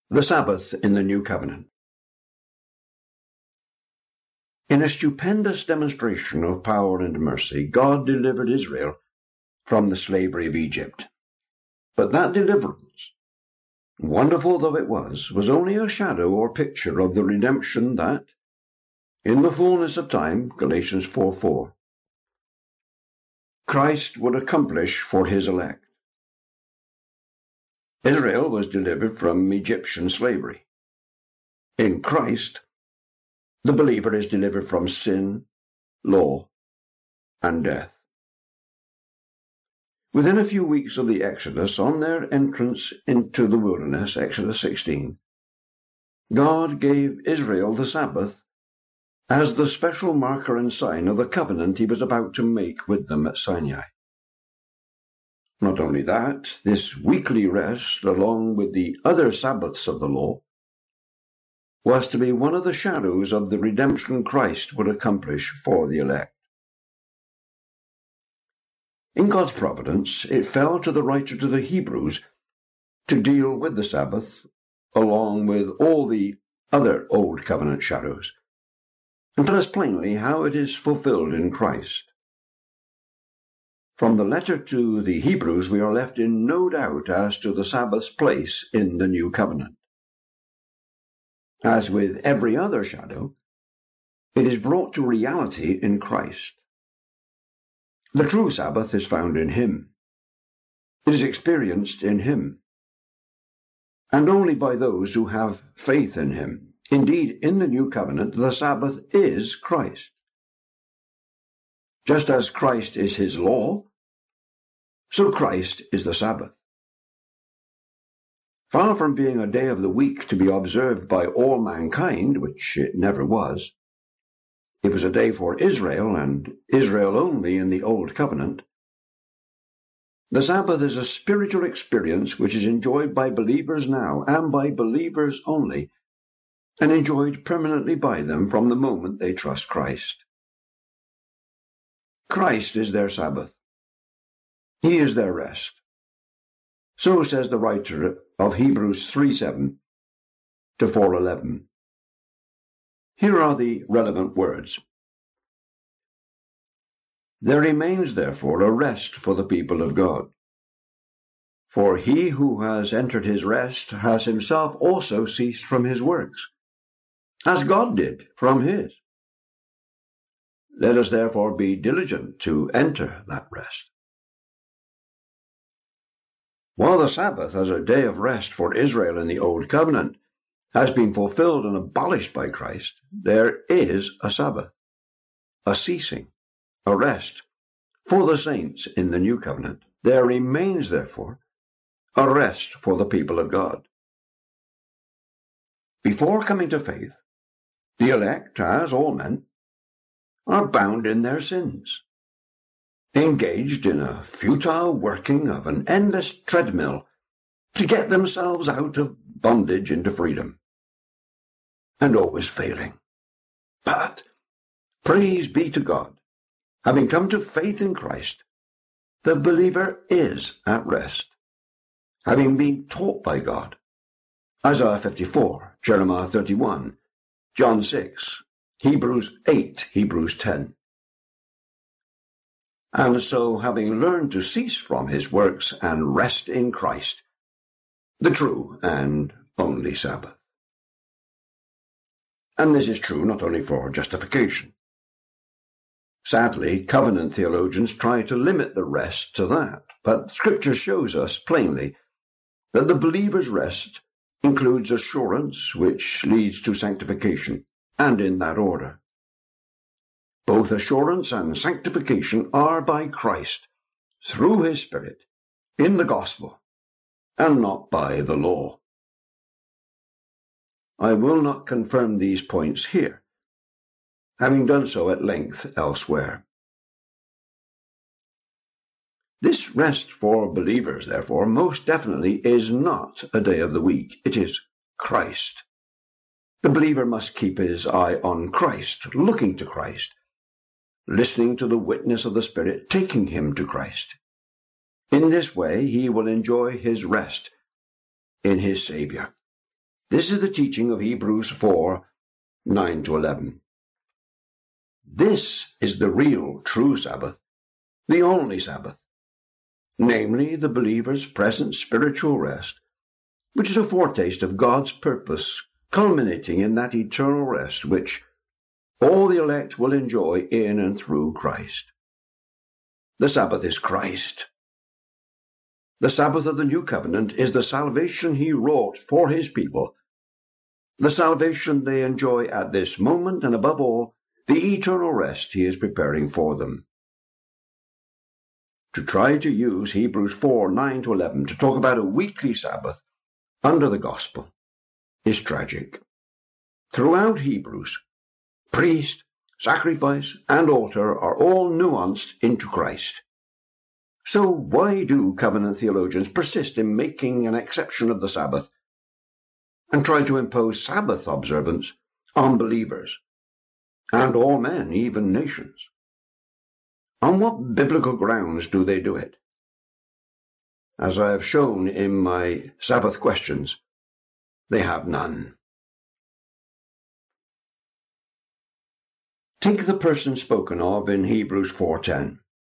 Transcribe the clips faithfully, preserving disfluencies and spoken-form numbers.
The Sabbath in the New Covenant. In a stupendous demonstration of power and mercy, God delivered Israel from the slavery of Egypt. But that deliverance, wonderful though it was, was only a shadow or picture of the redemption that, in the fullness of time, Galatians four four, Christ would accomplish for his elect. Israel was delivered from Egyptian slavery. In Christ, the believer is delivered from sin, law, and death. Within a few weeks of the Exodus, on their entrance into the wilderness, Exodus sixteen, God gave Israel the Sabbath as the special marker and sign of the covenant he was about to make with them at Sinai. Not only that, this weekly rest, along with the other Sabbaths of the law, was to be one of the shadows of the redemption Christ would accomplish for the elect. In God's providence, it fell to the writer to the Hebrews to deal with the Sabbath, along with all the other Old Covenant shadows, and tell us plainly how it is fulfilled in Christ. From the letter to the Hebrews, we are left in no doubt as to the Sabbath's place in the New Covenant. As with every other shadow, it is brought to reality in Christ. The true Sabbath is found in him. It is experienced in him, and only by those who have faith in him. Indeed, in the New Covenant, the Sabbath is Christ. Just as Christ is his law, so Christ is the Sabbath. Far from being a day of the week to be observed by all mankind, which it never was, it was a day for Israel, and Israel only in the Old Covenant. The Sabbath is a spiritual experience which is enjoyed by believers now, and by believers only, and enjoyed permanently by them from the moment they trust Christ. Christ is their Sabbath. He is their rest. So says the writer of Hebrews three seven to four eleven. Here are the relevant words. There remains therefore a rest for the people of God. For he who has entered his rest has himself also ceased from his works, as God did from his. Let us therefore be diligent to enter that rest. While the Sabbath as a day of rest for Israel in the Old Covenant has been fulfilled and abolished by Christ, there is a Sabbath, a ceasing, a rest for the saints in the New Covenant. There remains, therefore, a rest for the people of God. Before coming to faith, the elect, as all men, are bound in their sins, engaged in a futile working of an endless treadmill to get themselves out of bondage into freedom, and always failing. But, praise be to God, having come to faith in Christ, the believer is at rest, having been taught by God. Isaiah fifty-four, Jeremiah thirty-one, John six, Hebrews eight, Hebrews ten. And so, having learned to cease from his works and rest in Christ, the true and only Sabbath. And this is true not only for justification. Sadly, covenant theologians try to limit the rest to that, but Scripture shows us plainly that the believer's rest includes assurance, which leads to sanctification, and in that order. Both assurance and sanctification are by Christ, through his Spirit, in the gospel, and not by the law. I will not confirm these points here, having done so at length elsewhere. This rest for believers, therefore, most definitely is not a day of the week. It is Christ. The believer must keep his eye on Christ, looking to Christ, listening to the witness of the Spirit, taking him to Christ. In this way he will enjoy his rest in his Savior. This is the teaching of Hebrews four, nine to eleven. This is the real, true Sabbath, the only Sabbath, namely the believer's present spiritual rest, which is a foretaste of God's purpose, culminating in that eternal rest which all the elect will enjoy in and through Christ. The Sabbath is Christ. The Sabbath of the New Covenant is the salvation he wrought for his people, the salvation they enjoy at this moment, and above all, the eternal rest he is preparing for them. To try to use Hebrews four, nine to eleven to talk about a weekly Sabbath under the gospel is tragic. Throughout Hebrews, priest, sacrifice, and altar are all nuanced into Christ. So why do covenant theologians persist in making an exception of the Sabbath and try to impose Sabbath observance on believers and all men, even nations? On what biblical grounds do they do it? As I have shown in my Sabbath questions, they have none. Take the person spoken of in Hebrews four ten.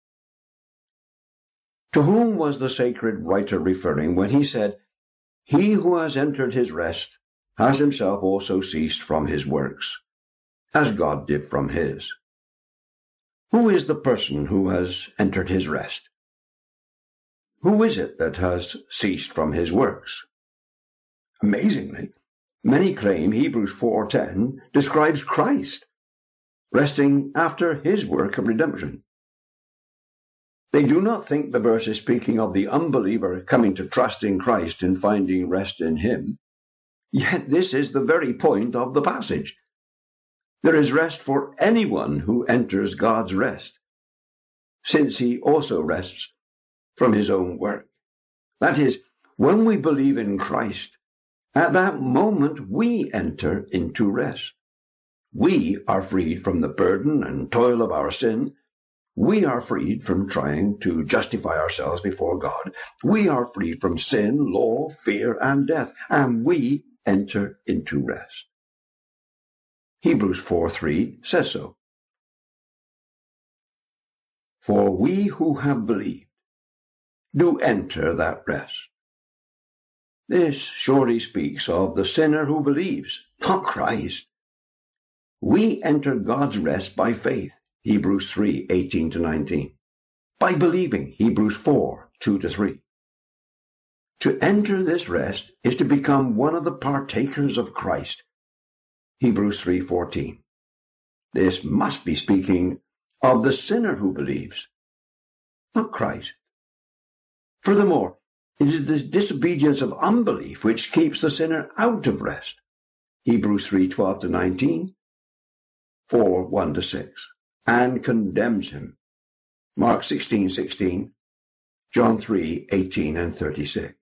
To whom was the sacred writer referring when he said, "He who has entered his rest has himself also ceased from his works, as God did from his"? Who is the person who has entered his rest? Who is it that has ceased from his works? Amazingly, many claim Hebrews four ten describes Christ, resting after his work of redemption. They do not think the verse is speaking of the unbeliever coming to trust in Christ and finding rest in him. Yet this is the very point of the passage. There is rest for anyone who enters God's rest, since he also rests from his own work. That is, when we believe in Christ, at that moment we enter into rest. We are freed from the burden and toil of our sin. We are freed from trying to justify ourselves before God. We are freed from sin, law, fear, and death, and we enter into rest. Hebrews four three says so. For we who have believed do enter that rest. This surely speaks of the sinner who believes, not Christ. We enter God's rest by faith, Hebrews three eighteen to nineteen. By believing, Hebrews four two to three. To enter this rest is to become one of the partakers of Christ, Hebrews three fourteen. This must be speaking of the sinner who believes, not Christ. Furthermore, it is the disobedience of unbelief which keeps the sinner out of rest, Hebrews three twelve to nineteen, four one to six, and condemns him, Mark sixteen sixteen, John three eighteen and thirty-six.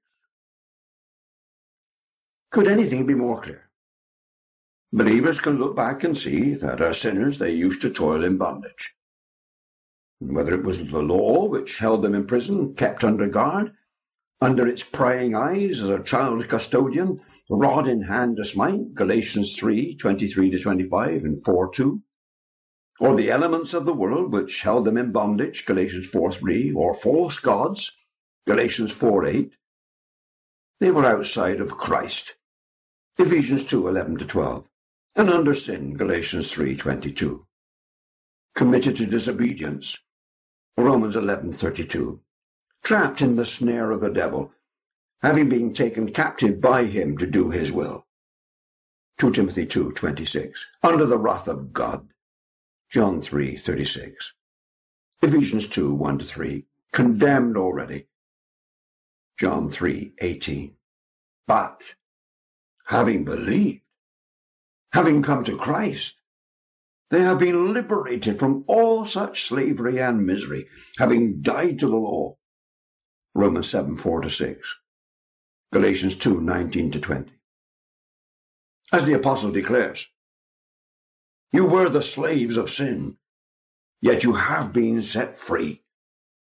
Could anything be more clear? Believers can look back and see that as sinners they used to toil in bondage. Whether it was the law which held them in prison, kept under guard, under its prying eyes as a child custodian, rod in hand to smite, Galatians three twenty-three to twenty-five and four two, or the elements of the world which held them in bondage, Galatians four three, or false gods, Galatians four eight, they were outside of Christ, Ephesians two eleven to twelve, and under sin, Galatians three twenty-two, committed to disobedience, Romans eleven thirty-two, trapped in the snare of the devil, having been taken captive by him to do his will, Second Timothy two twenty-six, under the wrath of God, John three thirty-six, Ephesians two one to three, condemned already, John three eighteen. But, having believed, having come to Christ, they have been liberated from all such slavery and misery, having died to the law, Romans seven four to six, Galatians two nineteen to twenty. As the apostle declares, you were the slaves of sin, yet you have been set free,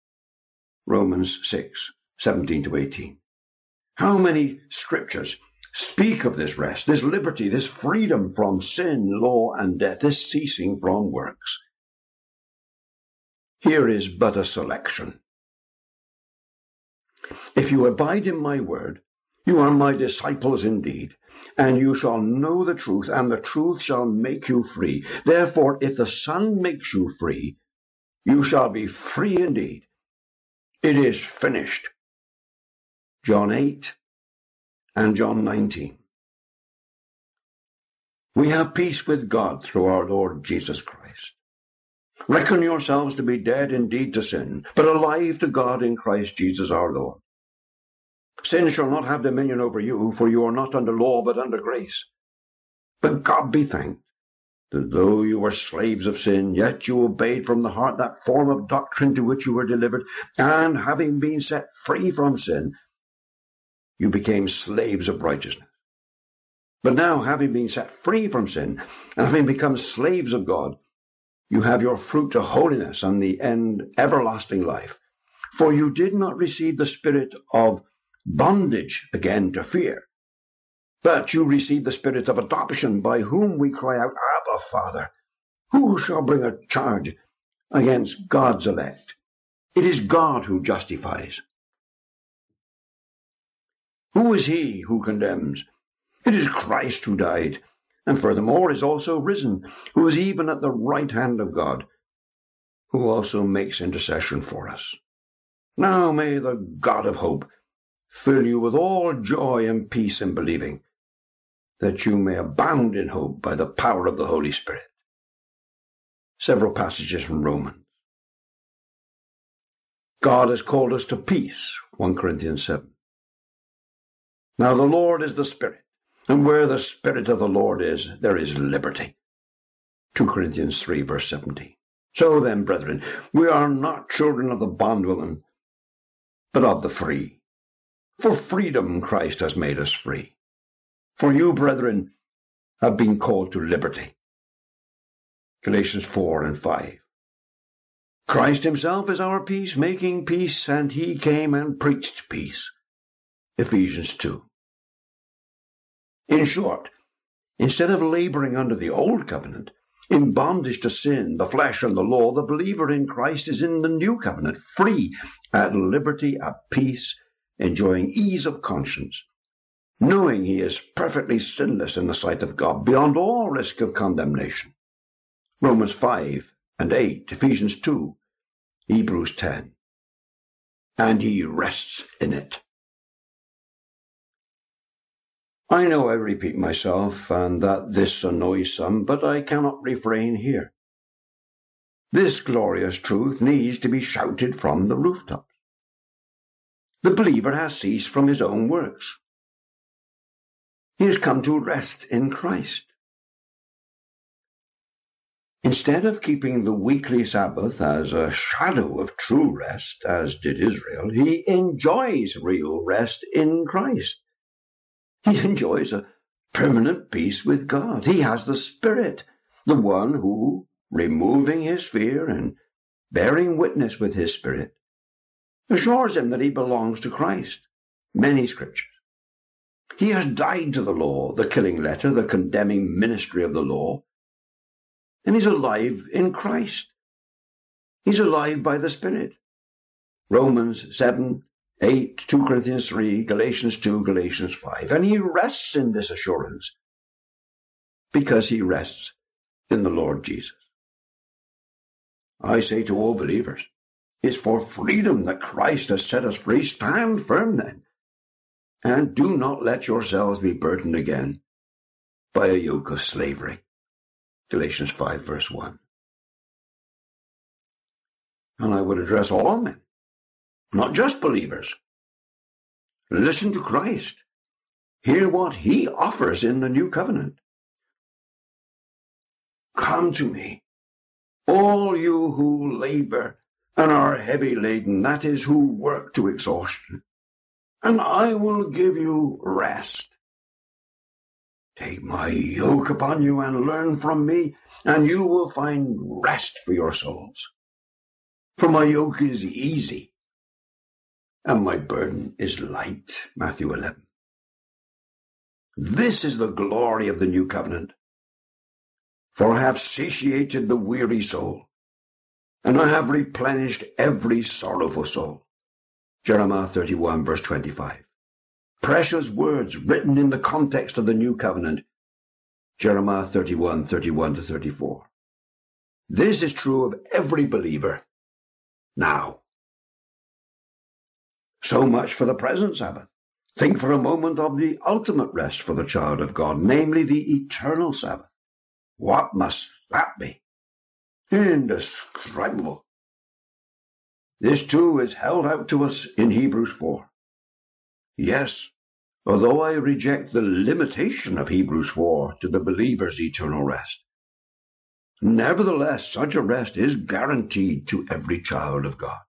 Romans six seventeen to eighteen. How many scriptures speak of this rest, this liberty, this freedom from sin, law, and death, this ceasing from works. Here is but a selection. If you abide in my word, you are my disciples indeed, and you shall know the truth, and the truth shall make you free. Therefore, if the Son makes you free, you shall be free indeed. It is finished. John eight and John nineteen. We have peace with God through our Lord Jesus Christ. Reckon yourselves to be dead indeed to sin, but alive to God in Christ Jesus our Lord. Sin shall not have dominion over you, for you are not under law, but under grace. But God be thanked, that though you were slaves of sin, yet you obeyed from the heart that form of doctrine to which you were delivered, and having been set free from sin, you became slaves of righteousness. But now, having been set free from sin, and having become slaves of God, you have your fruit to holiness and the end everlasting life. For you did not receive the spirit of bondage again to fear, but you received the spirit of adoption, by whom we cry out, Abba, Father. Who shall bring a charge against God's elect? It is God who justifies. Who is he who condemns? It is Christ who died, and furthermore is also risen, who is even at the right hand of God, who also makes intercession for us. Now may the God of hope fill you with all joy and peace in believing, that you may abound in hope by the power of the Holy Spirit. Several passages from Romans. God has called us to peace, First Corinthians seven. Now the Lord is the Spirit, and where the Spirit of the Lord is, there is liberty. Second Corinthians three, verse seventeen. So then, brethren, we are not children of the bondwoman, but of the free. For freedom Christ has made us free. For you, brethren, have been called to liberty. Galatians four and five. Christ himself is our peace, making peace, and he came and preached peace. Ephesians two. In short, instead of laboring under the old covenant, in bondage to sin, the flesh, and the law, the believer in Christ is in the new covenant, free, at liberty, at peace, enjoying ease of conscience, knowing he is perfectly sinless in the sight of God, beyond all risk of condemnation. Romans five and eight, Ephesians two, Hebrews ten. And he rests in it. I know I repeat myself, and that this annoys some, but I cannot refrain here. This glorious truth needs to be shouted from the rooftops. The believer has ceased from his own works. He has come to rest in Christ. Instead of keeping the weekly Sabbath as a shadow of true rest, as did Israel, he enjoys real rest in Christ. He enjoys a permanent peace with God. He has the Spirit, the one who, removing his fear and bearing witness with his Spirit, assures him that he belongs to Christ. Many scriptures. He has died to the law, the killing letter, the condemning ministry of the law, and he's alive in Christ. He's alive by the Spirit. Romans seven, eight, Second Corinthians three, Galatians two, Galatians five. And he rests in this assurance because he rests in the Lord Jesus. I say to all believers, it's for freedom that Christ has set us free. Stand firm then, and do not let yourselves be burdened again by a yoke of slavery. Galatians five, verse one. And I would address all men, not just believers. Listen to Christ. Hear what he offers in the new covenant. Come to me, all you who labor and are heavy laden, that is, who work to exhaustion, and I will give you rest. Take my yoke upon you and learn from me, and you will find rest for your souls. For my yoke is easy, and my burden is light. Matthew eleven. This is the glory of the new covenant. For I have satiated the weary soul, and I have replenished every sorrowful soul. Jeremiah thirty-one, verse twenty-five. Precious words written in the context of the new covenant. Jeremiah thirty-one, thirty-one to thirty-four. This is true of every believer now. So much for the present Sabbath. Think for a moment of the ultimate rest for the child of God, namely the eternal Sabbath. What must that be? Indescribable. This too is held out to us in Hebrews four. Yes, although I reject the limitation of Hebrews four to the believer's eternal rest, nevertheless such a rest is guaranteed to every child of God.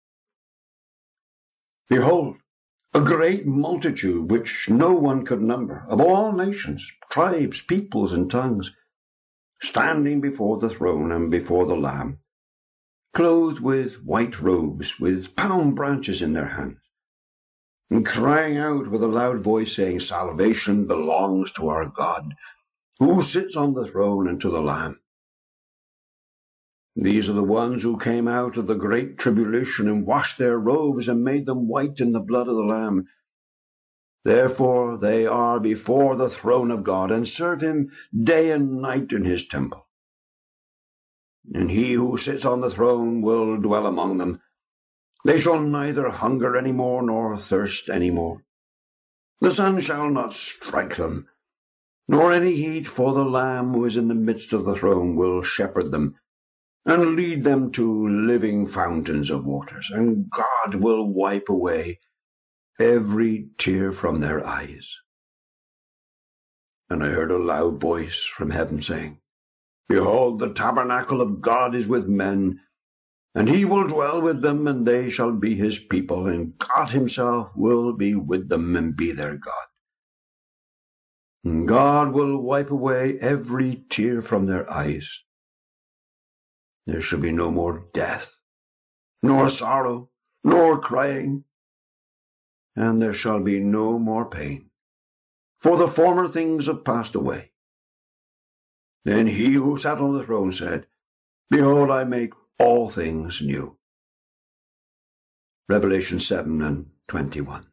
Behold, a great multitude which no one could number, of all nations, tribes, peoples, and tongues, standing before the throne and before the Lamb, clothed with white robes, with palm branches in their hands, and crying out with a loud voice, saying, Salvation belongs to our God, who sits on the throne, and to the Lamb. These are the ones who came out of the great tribulation and washed their robes and made them white in the blood of the Lamb. Therefore they are before the throne of God and serve him day and night in his temple. And he who sits on the throne will dwell among them. They shall neither hunger any more nor thirst any more. The sun shall not strike them, nor any heat, for the Lamb who is in the midst of the throne will shepherd them and lead them to living fountains of waters, and God will wipe away every tear from their eyes. And I heard a loud voice from heaven saying, Behold, the tabernacle of God is with men, and he will dwell with them, and they shall be his people, and God himself will be with them and be their God. And God will wipe away every tear from their eyes. There shall be no more death, nor sorrow, nor crying, and there shall be no more pain, for the former things have passed away. Then he who sat on the throne said, Behold, I make all things new. Revelation seven and twenty-one.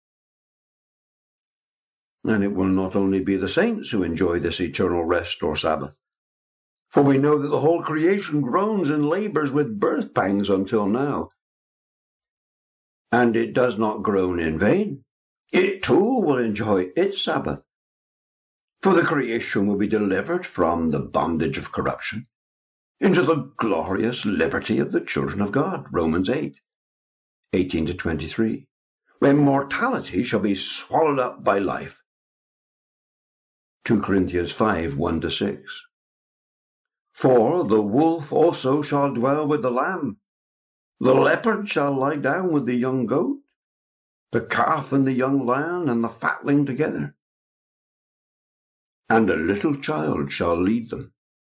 And it will not only be the saints who enjoy this eternal rest or Sabbath, for we know that the whole creation groans and labors with birth pangs until now. And it does not groan in vain. It too will enjoy its Sabbath. For the creation will be delivered from the bondage of corruption into the glorious liberty of the children of God. Romans eight, eighteen to twenty-three. When mortality shall be swallowed up by life. Second Corinthians five, one to six. For the wolf also shall dwell with the lamb. The leopard shall lie down with the young goat, the calf and the young lion and the fatling together. And a little child shall lead them.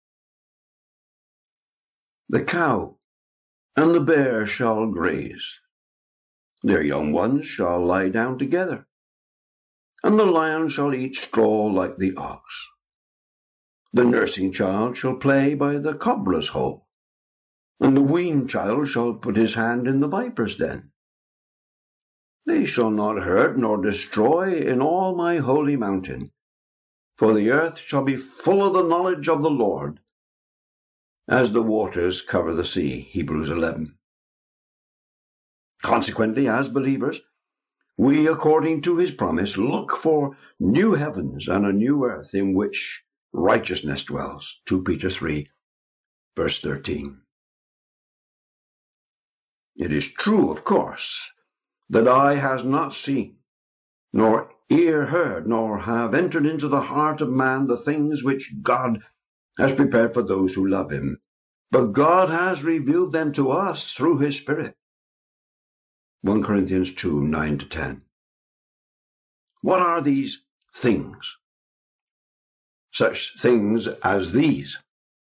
The cow and the bear shall graze. Their young ones shall lie down together. And the lion shall eat straw like the ox. The nursing child shall play by the cobbler's hole, and the weaned child shall put his hand in the viper's den. They shall not hurt nor destroy in all my holy mountain, for the earth shall be full of the knowledge of the Lord, as the waters cover the sea. Hebrews eleven. Consequently, as believers, we, according to his promise, look for new heavens and a new earth in which righteousness dwells. Second Peter three, verse thirteen. It is true, of course, that eye has not seen, nor ear heard, nor have entered into the heart of man the things which God has prepared for those who love him. But God has revealed them to us through his Spirit. First Corinthians two, nine to ten. What are these things? Such things as these.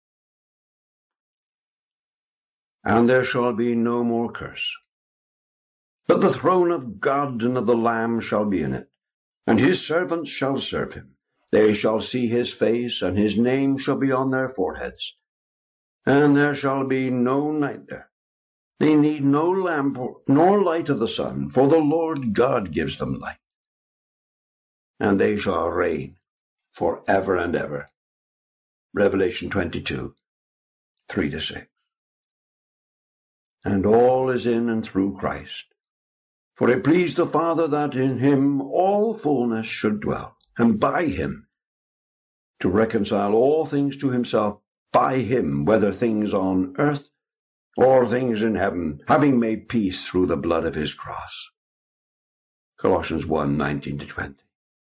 And there shall be no more curse, but the throne of God and of the Lamb shall be in it, and his servants shall serve him. They shall see his face, and his name shall be on their foreheads. And there shall be no night there. They need no lamp nor light of the sun, for the Lord God gives them light. And they shall reign for ever and ever. Revelation twenty-two, three to six. And all is in and through Christ. For it pleased the Father that in him all fullness should dwell, and by him to reconcile all things to himself, by him, whether things on earth or things in heaven, having made peace through the blood of his cross. Colossians one, nineteen to twenty.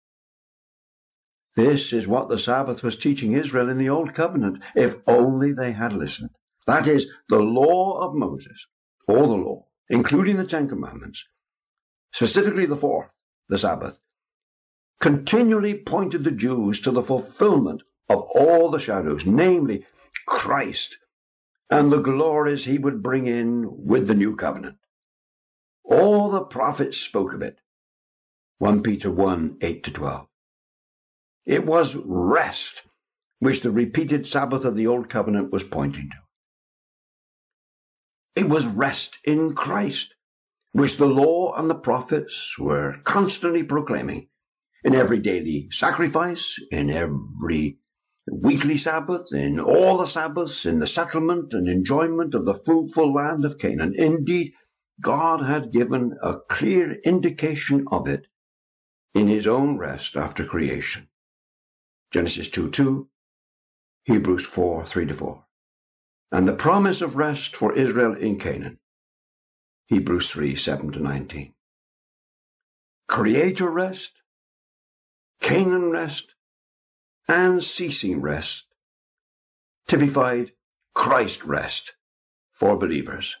This is what the Sabbath was teaching Israel in the Old Covenant, if only they had listened. That is, the law of Moses, or the law, including the Ten Commandments, specifically the fourth, the Sabbath, continually pointed the Jews to the fulfillment of all the shadows, namely Christ, and the glories he would bring in with the new covenant. All the prophets spoke of it. First Peter one, eight to twelve. It was rest which the repeated Sabbath of the Old Covenant was pointing to. It was rest in Christ, which the law and the prophets were constantly proclaiming in every daily sacrifice, in every weekly Sabbath, in all the Sabbaths, in the settlement and enjoyment of the fruitful land of Canaan. Indeed, God had given a clear indication of it in his own rest after creation. Genesis two two, Hebrews four, three to four. And the promise of rest for Israel in Canaan. Hebrews three, seven to nineteen. Creator rest, Canaan rest, and ceasing rest, typified Christ rest for believers.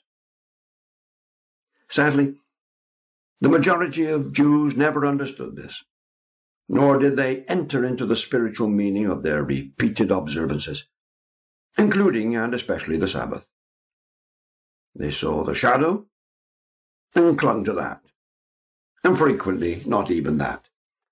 Sadly, the majority of Jews never understood this, nor did they enter into the spiritual meaning of their repeated observances, including and especially the Sabbath. They saw the shadow and clung to that, and frequently not even that.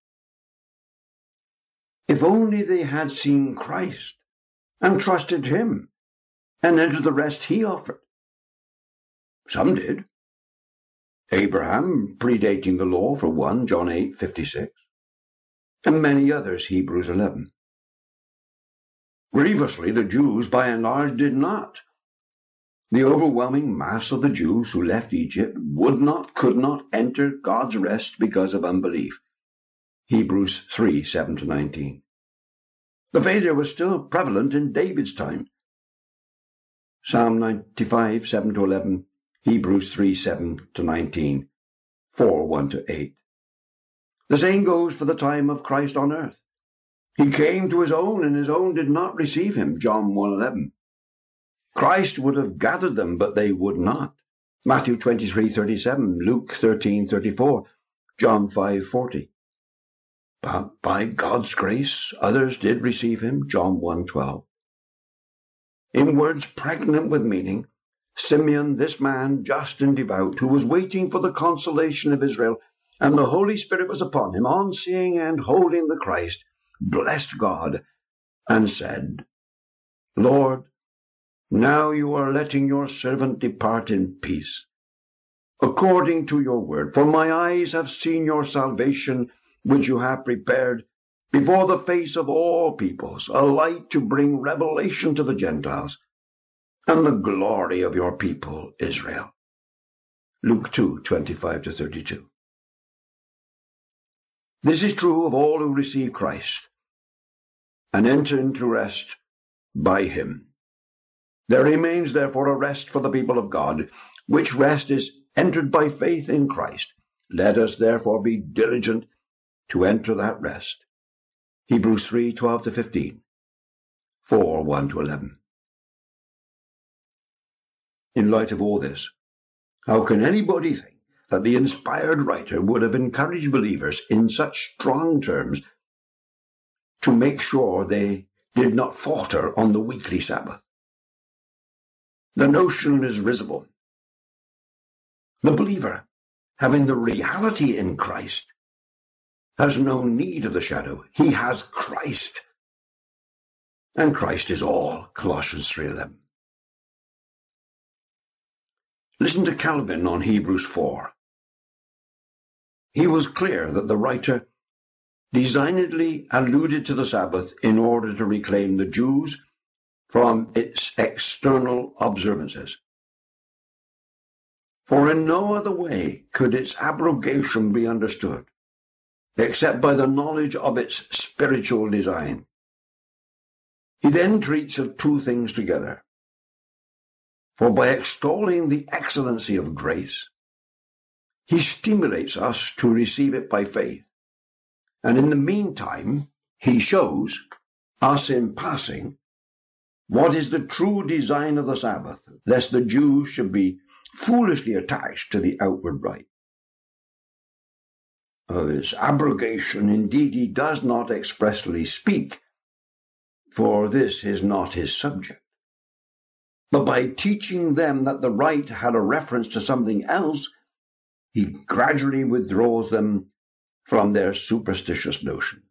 If only they had seen Christ and trusted him and entered the rest he offered. Some did. Abraham, predating the law, for one, John eight, fifty-six, and many others, Hebrews eleven. Grievously, the Jews, by and large, did not. The overwhelming mass of the Jews who left Egypt would not, could not enter God's rest because of unbelief. Hebrews three, seven to nineteen. The failure was still prevalent in David's time. Psalm ninety-five, seven to eleven, Hebrews three, seven to nineteen, four, one to eight. The same goes for the time of Christ on earth. He came to his own, and his own did not receive him, John one, eleven. Christ would have gathered them, but they would not. Matthew twenty-three, thirty-seven, Luke thirteen, thirty-four, John five, forty. But by God's grace, others did receive him, John one, twelve. In words pregnant with meaning, Simeon, this man, just and devout, who was waiting for the consolation of Israel, and the Holy Spirit was upon him, on seeing and holding the Christ, blessed God, and said, Lord, now you are letting your servant depart in peace, according to your word. For my eyes have seen your salvation, which you have prepared before the face of all peoples, a light to bring revelation to the Gentiles, and the glory of your people Israel. Luke two, twenty-five to thirty-two. This is true of all who receive Christ and enter into rest by him. There remains therefore a rest for the people of God, which rest is entered by faith in Christ. Let us therefore be diligent to enter that rest. Hebrews three, twelve to fifteen, four, one to eleven. In light of all this, how can anybody think that the inspired writer would have encouraged believers in such strong terms to make sure they did not falter on the weekly Sabbath? The notion is risible. The believer, having the reality in Christ, has no need of the shadow. He has Christ. And Christ is all, Colossians three eleven. Listen to Calvin on Hebrews four. He was clear that the writer designedly alluded to the Sabbath in order to reclaim the Jews from its external observances. For in no other way could its abrogation be understood, except by the knowledge of its spiritual design. He then treats of two things together. For by extolling the excellency of grace, he stimulates us to receive it by faith. And in the meantime, he shows us in passing what is the true design of the Sabbath, lest the Jews should be foolishly attached to the outward rite. Of its abrogation, indeed, he does not expressly speak, for this is not his subject. But by teaching them that the rite had a reference to something else, he gradually withdraws them from their superstitious notions.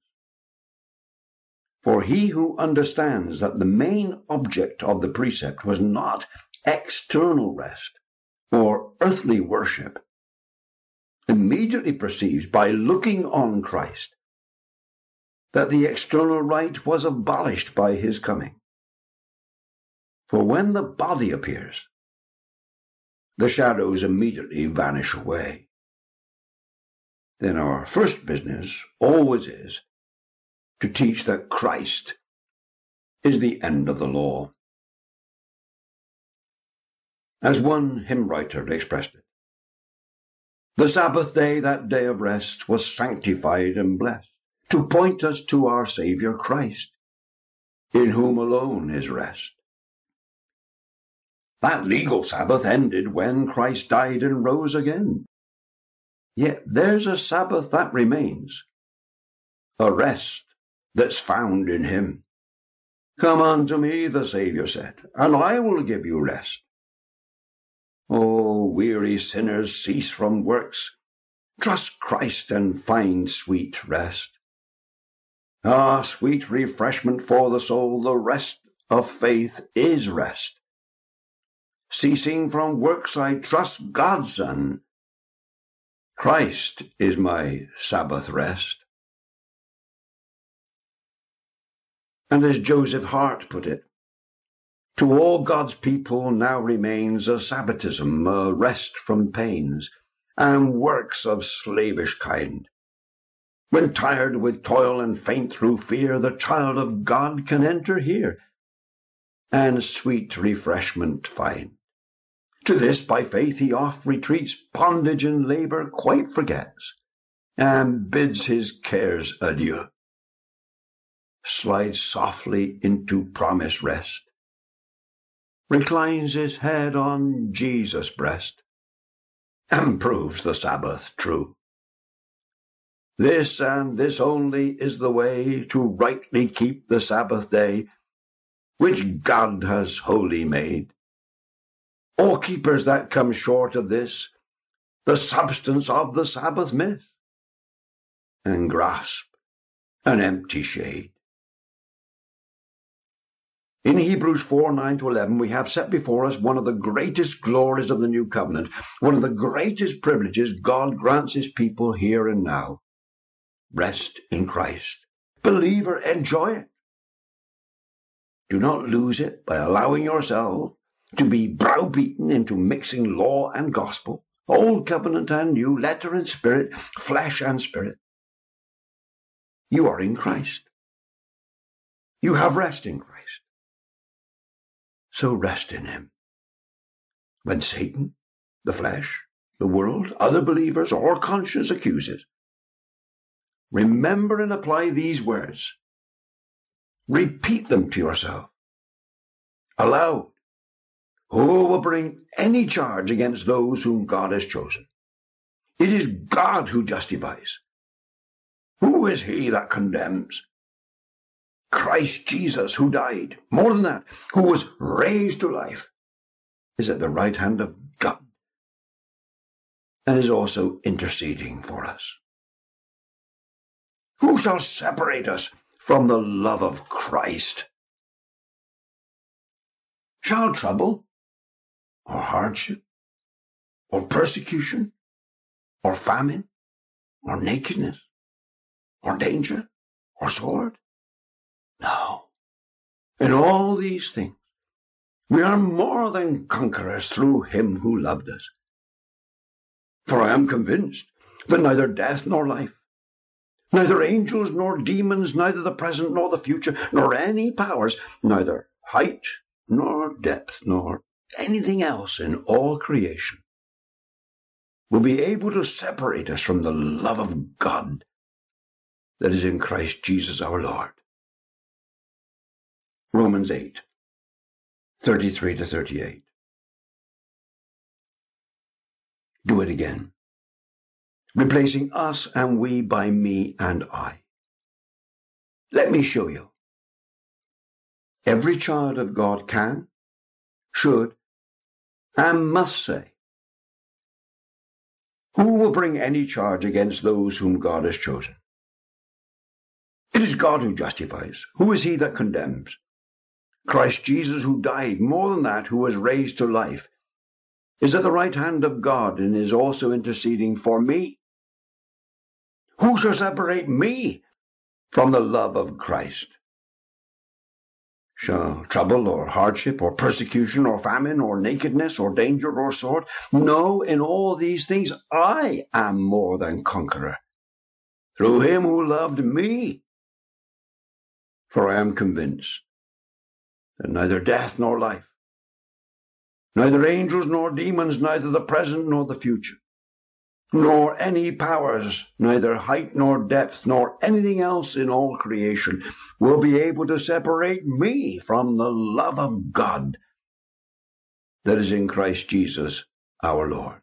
For he who understands that the main object of the precept was not external rest or earthly worship, immediately perceives by looking on Christ that the external rite was abolished by his coming. For when the body appears, the shadows immediately vanish away. Then our first business always is to teach that Christ is the end of the law. As one hymn writer expressed it, the Sabbath day, that day of rest, was sanctified and blessed, to point us to our Saviour Christ, in whom alone is rest. That legal Sabbath ended when Christ died and rose again. Yet there's a Sabbath that remains, a rest that's found in him. Come unto me, the Saviour said, and I will give you rest. O weary sinners, cease from works, trust Christ and find sweet rest. Ah, sweet refreshment for the soul, the rest of faith is rest. Ceasing from works, I trust God's Son. Christ is my Sabbath rest. And as Joseph Hart put it, to all God's people now remains a Sabbatism, a rest from pains and works of slavish kind. When tired with toil and faint through fear, the child of God can enter here and sweet refreshment find. To this by faith he oft retreats, bondage and labour quite forgets, and bids his cares adieu. Slides softly into promised rest, reclines his head on Jesus' breast, and proves the Sabbath true. This and this only is the way to rightly keep the Sabbath day, which God has holy made. All keepers that come short of this, the substance of the Sabbath miss, and grasp an empty shade. In Hebrews four, nine to eleven, we have set before us one of the greatest glories of the new covenant, one of the greatest privileges God grants his people here and now. Rest in Christ. Believer, enjoy it. Do not lose it by allowing yourself to be browbeaten into mixing law and gospel, old covenant and new, letter and spirit, flesh and spirit. You are in Christ. You have rest in Christ. So rest in him. When Satan, the flesh, the world, other believers, or conscience accuses, remember and apply these words. Repeat them to yourself. Aloud. Who will bring any charge against those whom God has chosen? It is God who justifies. Who is he that condemns? Christ Jesus, who died, more than that, who was raised to life, is at the right hand of God and is also interceding for us. Who shall separate us from the love of Christ? Shall trouble, or hardship, or persecution, or famine, or nakedness, or danger, or sword? No. In all these things, we are more than conquerors through him who loved us. For I am convinced that neither death nor life, neither angels nor demons, neither the present nor the future, nor any powers, neither height nor depth, nor anything else in all creation, will be able to separate us from the love of God that is in Christ Jesus our Lord. Romans eight, thirty-three to thirty-eight. Do it again, replacing us and we by me and I. Let me show you. Every child of God can, should, and must say, who will bring any charge against those whom God has chosen? It is God who justifies. Who is he that condemns? Christ Jesus, who died, more than that, who was raised to life, is at the right hand of God and is also interceding for me. Who shall separate me from the love of Christ? Shall trouble or hardship or persecution or famine or nakedness or danger or sword? No, in all these things I am more than conqueror, through him who loved me. For I am convinced that neither death nor life, neither angels nor demons, neither the present nor the future, nor any powers, neither height nor depth, nor anything else in all creation will be able to separate me from the love of God that is in Christ Jesus our Lord.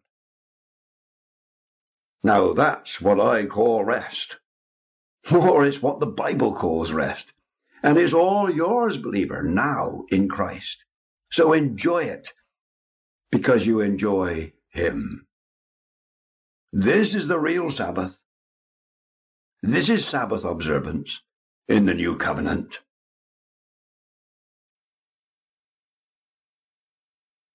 Now that's what I call rest, or it's what the Bible calls rest, and is all yours, believer, now in Christ. So enjoy it, because you enjoy him. This is the real Sabbath. This is Sabbath observance in the new covenant.